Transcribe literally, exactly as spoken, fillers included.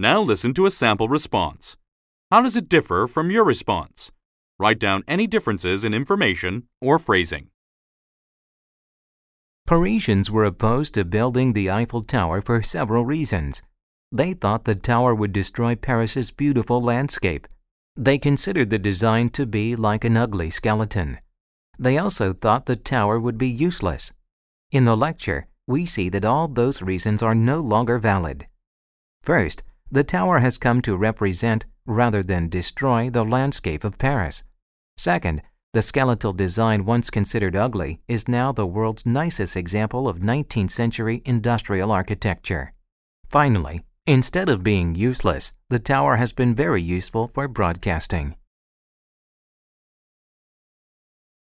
Now listen to a sample response. How does it differ from your response? Write down any differences in information or phrasing. Parisians were opposed to building the Eiffel Tower for several reasons. They thought the tower would destroy Paris's beautiful landscape. They considered the design to be like an ugly skeleton. They also thought the tower would be useless. In the lecture, we see that all those reasons are no longer valid. First, the tower has come to represent, rather than destroy, the landscape of Paris. Second, the skeletal design once considered ugly is now the world's nicest example of nineteenth century industrial architecture. Finally, instead of being useless, the tower has been very useful for broadcasting.